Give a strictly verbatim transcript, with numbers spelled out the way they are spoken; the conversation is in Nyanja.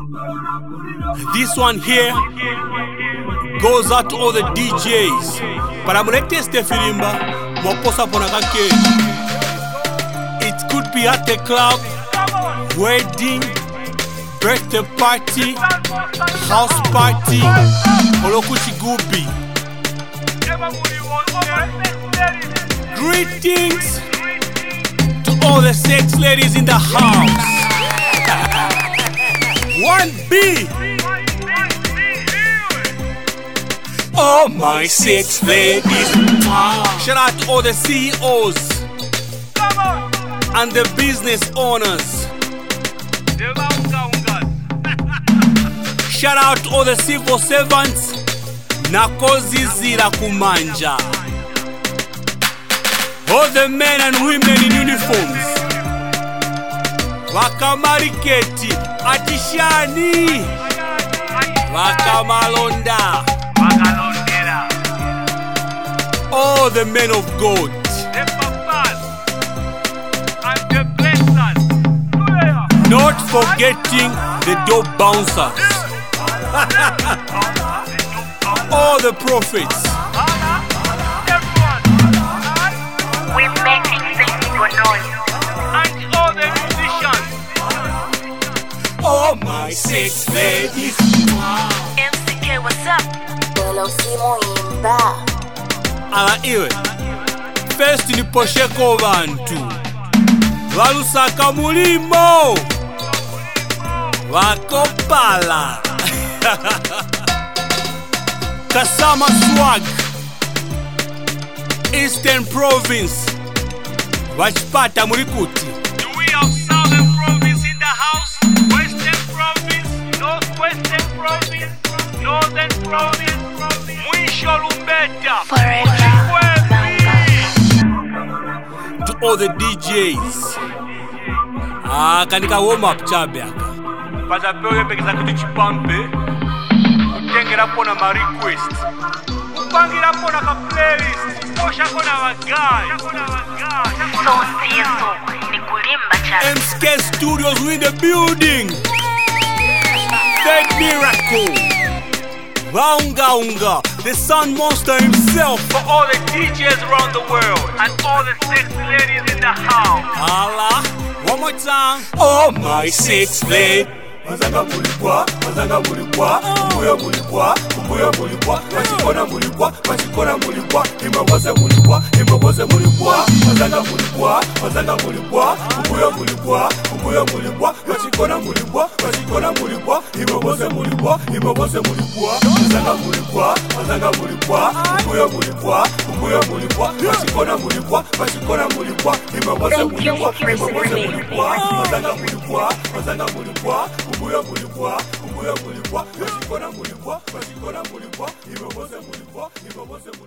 This one here goes out to all the D Js. Para mulete este filimba, moposa ponakake. It could be at the club, wedding, birthday party, house party, olokuchi gubi. Greetings to all the sex ladies in the house. one B. All my sex ladies. Shout out to all the C E Os and the business owners. Shout out to all the civil servants. Nakozi zira kumanja. All the men and women in uniforms. Wakamariketi Atishani Wakamalonda. All the men of God. Not forgetting the dope bouncers. All the prophets. We're making things for noise. And all the musicians. All my sex ladies. M C K, what's up? Pelo simo imba. Ala iwe. First ni posheko bantu. Walusaka mulimo. Wakopala. Kasama Swag. Eastern Province. Wachipata mulikuti. Do we have Southern Province in the house? Western Province? Northwestern Province? Northern Province? Mwisho Lumbeta. Forever. To all the D Js. Ah, kanika warm up chabe aka. Pata pewe pekeza kuti chipampe. Utengera pona ma request. Upangira pona ka playlist. Posha kona wagai. So siyeso, ni kulimba cha. M S K Studios in the building. Third Miracle. Waunga Unga, the Sun Monster himself. For all the D Js around the world. And all the sexy ladies in the house. Allah, one more time. Oh my sex lady. Mazanga mulipwa, mazanga mulipwa, kumbuyo mulipwa, kumbuyo mulipwa, machikona mulipwa, machikona mulipwa, imawaze mulipwa, imawaze mulipwa, mazanga mulipwa, mazanga mulipwa, kumbuyo mulipwa, kumbuyo mulipwa, machikona mulipwa, machikona mulipwa, imawaze mulipwa, imawaze mulipwa, mazanga mulipwa, mazanga mulipwa, kumbuyo mulipwa, kumbuyo mulipwa, machikona mulipwa, machikona mulipwa, imawaze mulipwa, imawaze mulipwa, mazanga mulipwa, mazanga mulipwa, kumbuyo mulipwa, kumbuyo mulipwa, machikona mulipwa, machikona mulipwa, imawaze mulipwa, imawaze mulipwa.